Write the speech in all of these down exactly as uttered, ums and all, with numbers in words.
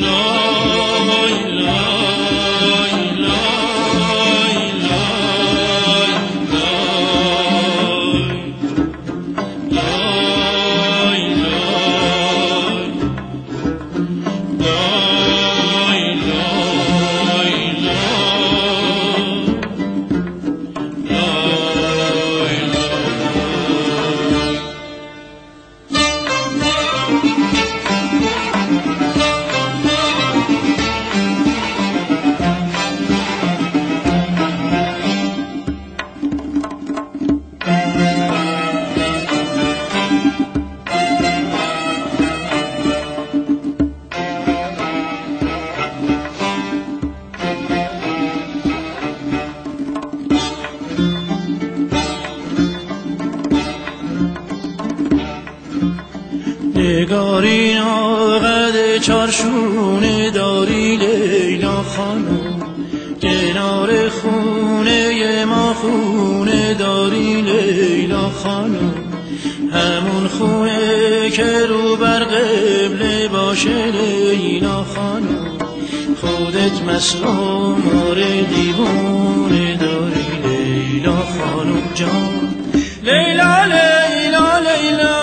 نگارینا قد چارشونه داری لیلا خانم، کنار خونه ما خونه داری لیلا خانم، همون خونه که رو بر قبله باشه لیلا خانم، خودت مظلوم آره دیوونه داری لیلا خانم جان. لیلا لیلا لیلا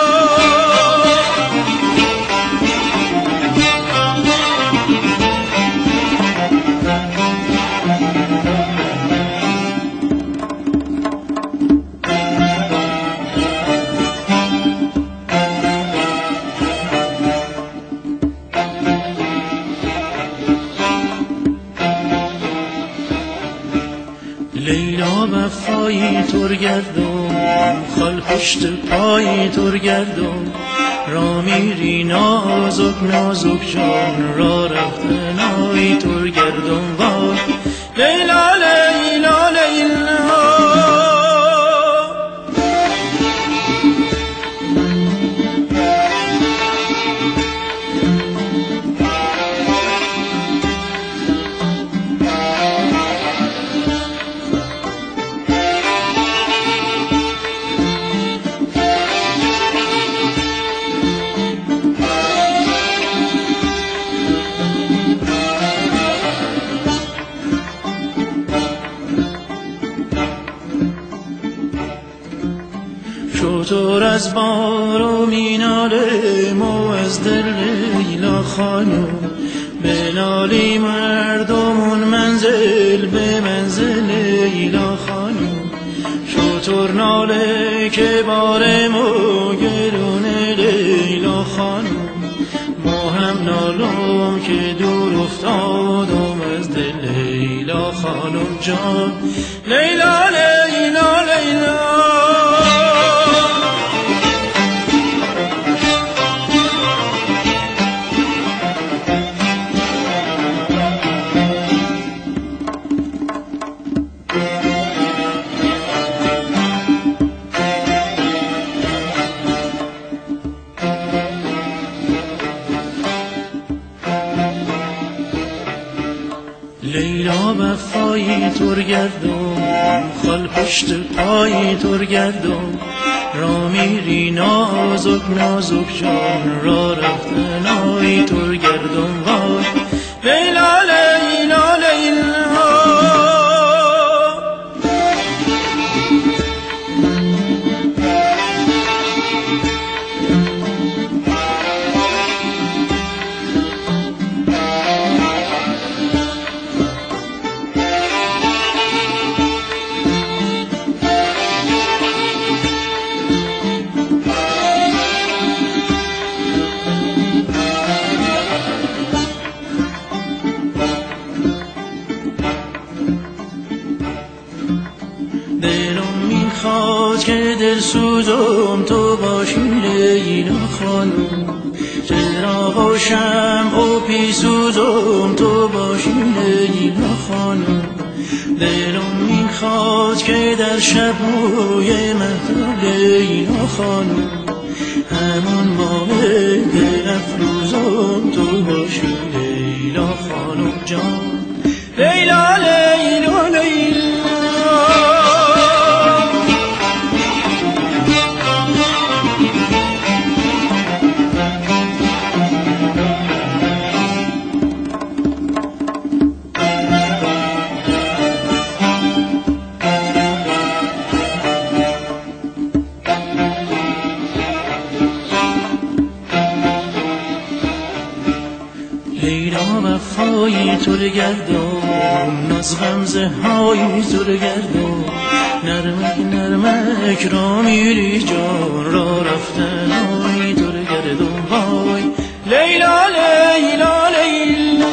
لیلا وفایی تر گردم، خال پشت پایی تر گردم، را میری نازک نازک جان، را رفتن آی تر گردم وای. لیلا لیلا لیلا شطور از بارو مینالیم و از دل لیلا خانم، بنالی مردمون منزل به منزل لیلا خانم، شطور ناله که بار ما گرونه لیلا خانم، ما هم نالم که دور افتادم از دل لیلا خانم جان. لیلا لیلا لیلا لیلا وفایی تر گردم، خال پشت پایی تر گردم، را میری نازک نازک جان، را رفتن آی تر گردم وای. لیلا لیلا لیلا دلم میخواد که دل سوزم تو باشی لیلا خانم، چراغ و شمع و پیسوزم تو باشی لیلا خانم، دلم میخواد که در شبهای مهتاب لیلا خانم، همون موقع دل افروزم تو باشی لیلا خانم جان. لیلا لیلا لیلا وفای تو رو گردم ناز غمزه های تو رو گردم نرمک نرمک را میری جان را رفتن های تو رو گردم های لیلا لیلا لیلا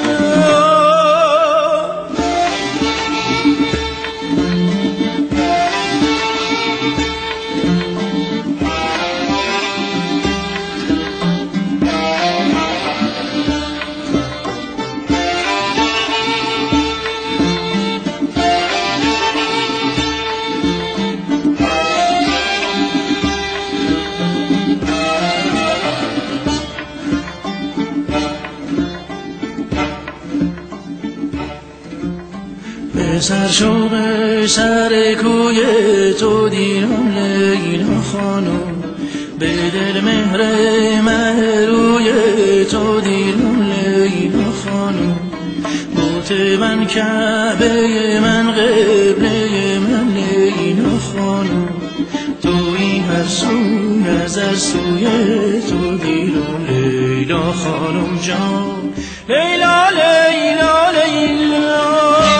سر شوق سر کوی تو دیرم لیلا خانم به دل مهر مهروی تو دیرم لیلا خانم بوت من کعبه من قبله من لیلا خانم توی هر سوی از هر سوی تو دیرم لیلا خانم جان لیلا لیلا لیلا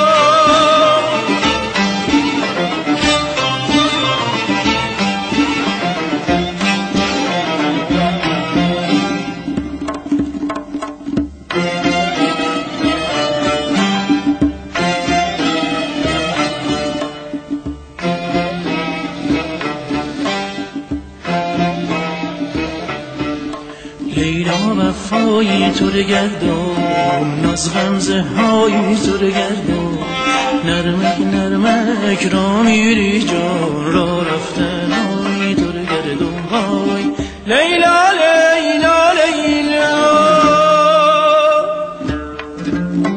لیلا وفای تو رو گردم ناز غمزه های تو رو گردم نرمک نرمک را میری جان را رفتن های تو رو گردم های لیلا لیلا لیلا